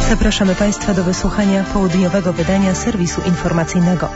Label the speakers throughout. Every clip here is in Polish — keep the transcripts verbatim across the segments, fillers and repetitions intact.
Speaker 1: Zapraszamy Państwa do wysłuchania południowego wydania serwisu informacyjnego.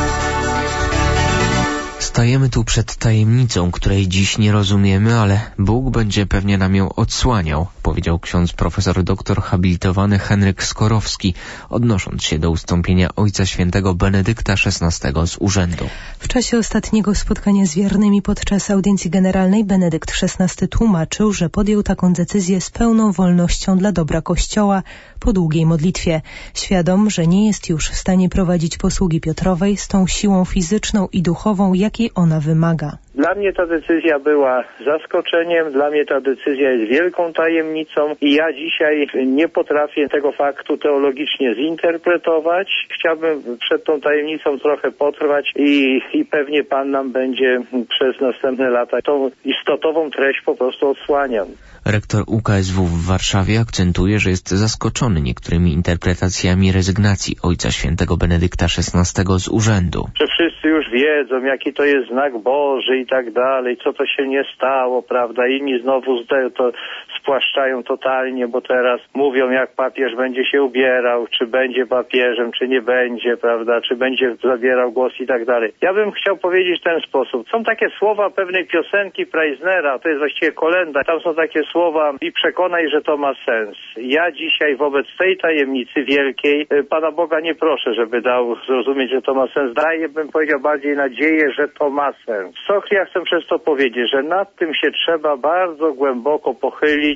Speaker 2: Stajemy tu przed tajemnicą, której dziś nie rozumiemy, ale Bóg będzie pewnie nam ją odsłaniał, powiedział ksiądz profesor doktor habilitowany Henryk Skorowski, odnosząc się do ustąpienia Ojca Świętego Benedykta szesnastego z urzędu.
Speaker 1: W czasie ostatniego spotkania z wiernymi podczas audiencji generalnej Benedykt szesnasty tłumaczył, że podjął taką decyzję z pełną wolnością dla dobra Kościoła po długiej modlitwie. Świadom, że nie jest już w stanie prowadzić posługi Piotrowej z tą siłą fizyczną i duchową, jakiej ona wymaga.
Speaker 3: Dla mnie ta decyzja była zaskoczeniem, dla mnie ta decyzja jest wielką tajemnicą i ja dzisiaj nie potrafię tego faktu teologicznie zinterpretować. Chciałbym przed tą tajemnicą trochę potrwać i, i pewnie Pan nam będzie przez następne lata tą istotową treść po prostu odsłaniał.
Speaker 2: Rektor U K S W w Warszawie akcentuje, że jest zaskoczony niektórymi interpretacjami rezygnacji Ojca Świętego Benedykta szesnastego z urzędu.
Speaker 3: Że wszyscy już wiedzą, jaki to jest znak Boży i tak dalej, co to się nie stało, prawda? Inni znowu to spłaszczają totalnie, bo teraz mówią, jak papież będzie się ubierał, czy będzie papieżem, czy nie będzie, prawda? Czy będzie zabierał głos i tak dalej. Ja bym chciał powiedzieć w ten sposób. Są takie słowa pewnej piosenki Preisnera, to jest właściwie kolenda. Tam są takie słowa i przekonaj, że to ma sens. Ja dzisiaj wobec tej tajemnicy wielkiej Pana Boga nie proszę, żeby dał zrozumieć, że to ma sens. Daję, bym powiedział, bardziej nadzieję, że to ma sens. Co ja chcę przez to powiedzieć, że nad tym się trzeba bardzo głęboko pochylić.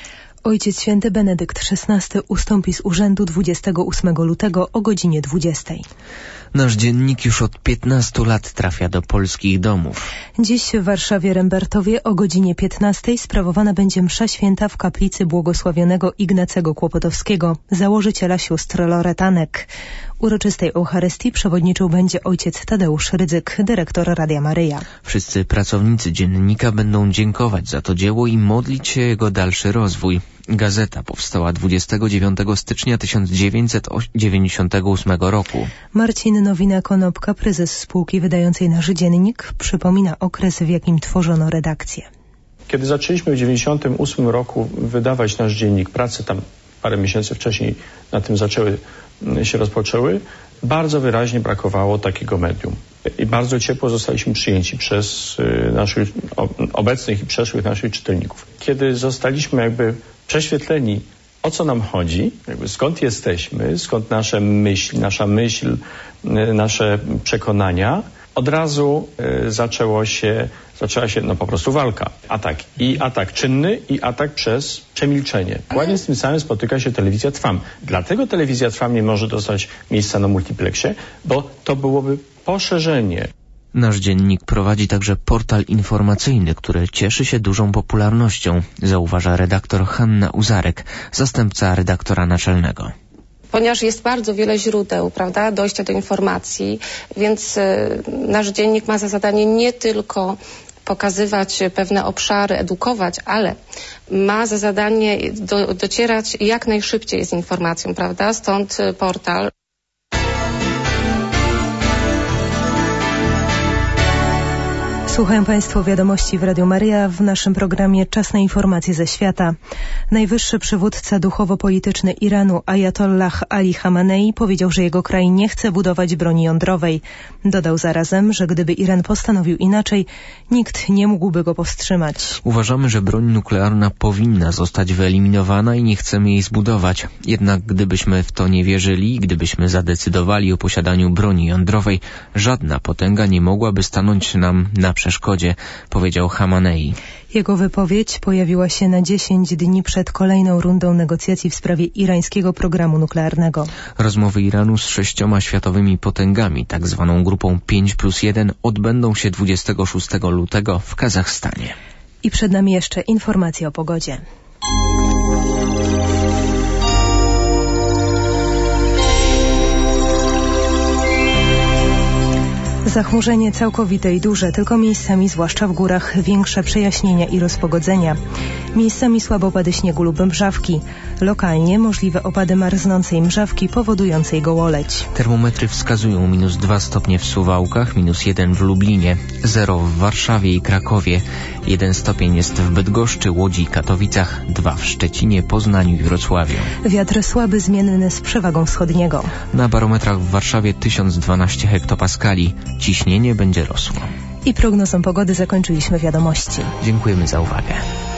Speaker 1: Ojciec Święty Benedykt szesnasty ustąpi z urzędu dwudziestego ósmego lutego o godzinie dwudziestej.
Speaker 2: Nasz dziennik już od piętnastu lat trafia do polskich domów.
Speaker 1: Dziś w Warszawie Rembertowie o godzinie piętnastej sprawowana będzie msza święta w kaplicy błogosławionego Ignacego Kłopotowskiego, założyciela sióstr Loretanek. Uroczystej Eucharystii przewodniczył będzie ojciec Tadeusz Rydzyk, dyrektor Radia Maryja.
Speaker 2: Wszyscy pracownicy dziennika będą dziękować za to dzieło i modlić się jego dalszy rozwój. Gazeta powstała dwudziestego dziewiątego stycznia tysiąc dziewięćset dziewięćdziesiątego ósmego roku.
Speaker 1: Marcin Nowina-Konopka, prezes spółki wydającej nasz dziennik, przypomina okres, w jakim tworzono redakcję.
Speaker 4: Kiedy zaczęliśmy w dziewięćdziesiątym ósmym roku wydawać nasz dziennik, prace tam parę miesięcy wcześniej na tym zaczęły się rozpoczęły, bardzo wyraźnie brakowało takiego medium. I bardzo ciepło zostaliśmy przyjęci przez naszych obecnych i przeszłych naszych czytelników. Kiedy zostaliśmy jakby prześwietleni, o co nam chodzi, jakby skąd jesteśmy, skąd nasze myśli, nasza myśl, nasze przekonania, od razu y, zaczęło się, zaczęła się no po prostu walka. Atak. I atak czynny, i atak przez przemilczenie. Dokładnie z tym samym spotyka się telewizja Trwam. Dlatego telewizja Trwam nie może dostać miejsca na multiplexie, bo to byłoby poszerzenie.
Speaker 2: Nasz dziennik prowadzi także portal informacyjny, który cieszy się dużą popularnością, zauważa redaktor Hanna Uzarek, zastępca redaktora naczelnego.
Speaker 5: Ponieważ jest bardzo wiele źródeł, prawda, dojścia do informacji, więc y, nasz dziennik ma za zadanie nie tylko pokazywać pewne obszary, edukować, ale ma za zadanie do, docierać jak najszybciej z informacją, prawda, stąd portal.
Speaker 1: Słuchają Państwo wiadomości w Radiu Maryja. W naszym programie Czas na informacje ze świata. Najwyższy przywódca duchowo-polityczny Iranu Ajatollah Ali Khamenei powiedział, że jego kraj nie chce budować broni jądrowej. Dodał zarazem, że gdyby Iran postanowił inaczej, nikt nie mógłby go powstrzymać.
Speaker 2: Uważamy, że broń nuklearna powinna zostać wyeliminowana i nie chcemy jej zbudować. Jednak gdybyśmy w to nie wierzyli, gdybyśmy zadecydowali o posiadaniu broni jądrowej, żadna potęga nie mogłaby stanąć nam na przeszkodzie, powiedział Khamenei.
Speaker 1: Jego wypowiedź pojawiła się na dziesięć dni przed kolejną rundą negocjacji w sprawie irańskiego programu nuklearnego.
Speaker 2: Rozmowy Iranu z sześcioma światowymi potęgami, tak zwaną grupą pięć plus jeden, odbędą się dwudziestego szóstego lutego w Kazachstanie.
Speaker 1: I przed nami jeszcze informacje o pogodzie. Zachmurzenie całkowite i duże, tylko miejscami, zwłaszcza w górach, większe przejaśnienia i rozpogodzenia. Miejscami słabe opady śniegu lub mrzawki. Lokalnie możliwe opady marznącej mrzawki powodującej gołoleć.
Speaker 2: Termometry wskazują minus dwa stopnie w Suwałkach, minus jeden w Lublinie, zero w Warszawie i Krakowie, jeden stopień jest w Bydgoszczy, Łodzi i Katowicach, dwa w Szczecinie, Poznaniu i Wrocławiu.
Speaker 1: Wiatr słaby, zmienny z przewagą wschodniego.
Speaker 2: Na barometrach w Warszawie tysiąc dwanaście hektopaskali. Ciśnienie będzie rosło.
Speaker 1: I prognozą pogody zakończyliśmy wiadomości.
Speaker 2: Dziękujemy za uwagę.